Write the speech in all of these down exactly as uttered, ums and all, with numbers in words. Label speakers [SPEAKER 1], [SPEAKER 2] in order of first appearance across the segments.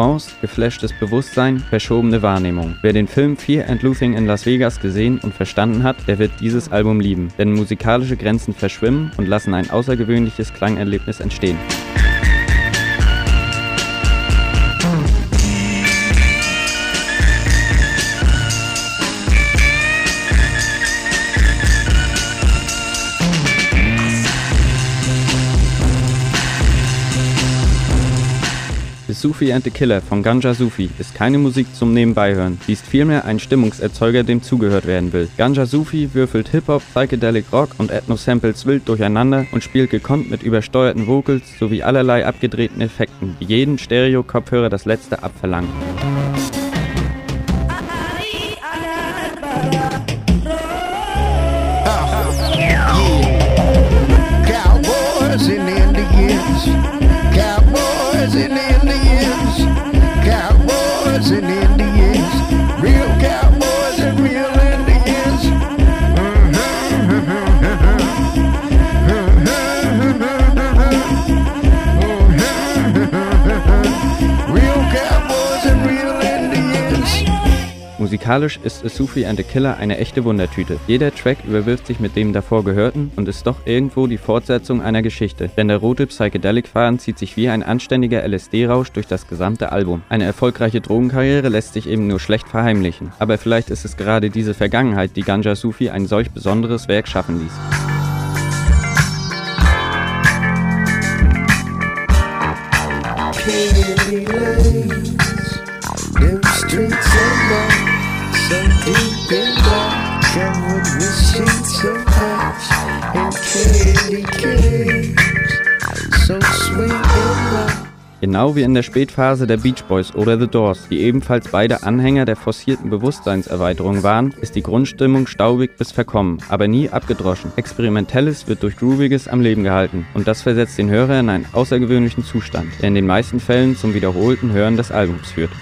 [SPEAKER 1] Trance, geflashtes Bewusstsein, verschobene Wahrnehmung. Wer den Film Fear and Loathing in Las Vegas gesehen und verstanden hat, der wird dieses Album lieben, denn musikalische Grenzen verschwimmen und lassen ein außergewöhnliches Klangerlebnis entstehen. Sufi and the Killer von Ganja Sufi ist keine Musik zum Nebenbeihören, sie ist vielmehr ein Stimmungserzeuger, dem zugehört werden will. Ganja Sufi würfelt Hip-Hop, Psychedelic Rock und Ethno-Samples wild durcheinander und spielt gekonnt mit übersteuerten Vocals sowie allerlei abgedrehten Effekten, die jeden Stereo-Kopfhörer das letzte abverlangen. Cowboys in Indians, Cowboys in Indians, Cowboys in Indians, real cowboys and real Indians. Real cowboys and real Indians. Musikalisch ist A Sufi and the Killer eine echte Wundertüte. Jeder Track überwirft sich mit dem davor Gehörten und ist doch irgendwo die Fortsetzung einer Geschichte. Denn der rote Psychedelic-Faden zieht sich wie ein anständiger L S D-Rausch durch das gesamte Album. Eine erfolgreiche Drogenkarriere lässt sich eben nur schlecht verheimlichen. Aber vielleicht ist es gerade diese Vergangenheit, die Ganja Sufi ein solch besonderes Werk schaffen ließ.
[SPEAKER 2] So deep in dark, covered with sheets of ash and candy canes, so sweet and light.
[SPEAKER 1] Genau wie in der Spätphase der Beach Boys oder The Doors, die ebenfalls beide Anhänger der forcierten Bewusstseinserweiterung waren, ist die Grundstimmung staubig bis verkommen, aber nie abgedroschen. Experimentelles wird durch Grooviges am Leben gehalten und das versetzt den Hörer in einen außergewöhnlichen Zustand, der in den meisten Fällen zum wiederholten Hören des Albums führt.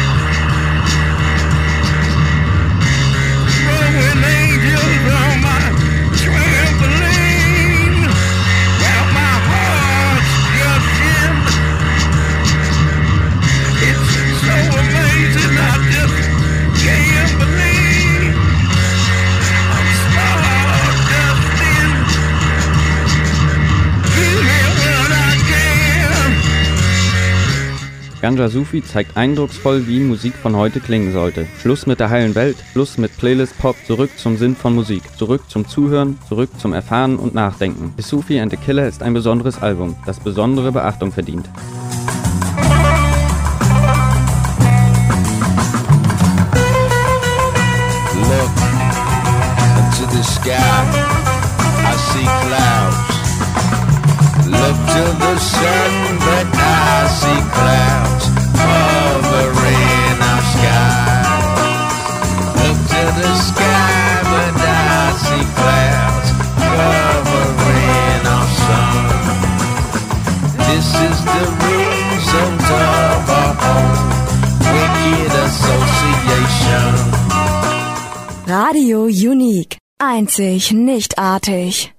[SPEAKER 1] Ganja Sufi zeigt eindrucksvoll, wie Musik von heute klingen sollte. Schluss mit der heilen Welt, Schluss mit Playlist Pop, zurück zum Sinn von Musik, zurück zum Zuhören, zurück zum Erfahren und Nachdenken. A Sufi and the Killer ist ein besonderes Album, das besondere Beachtung verdient.
[SPEAKER 2] Look into the sky, I see clouds. Look to the sun, but I see clouds hovering our sky. Look to the sky, but I see clouds hovering our sun. This is the result of our own wicked association.
[SPEAKER 3] Radio Unique. Einzig, nicht artig.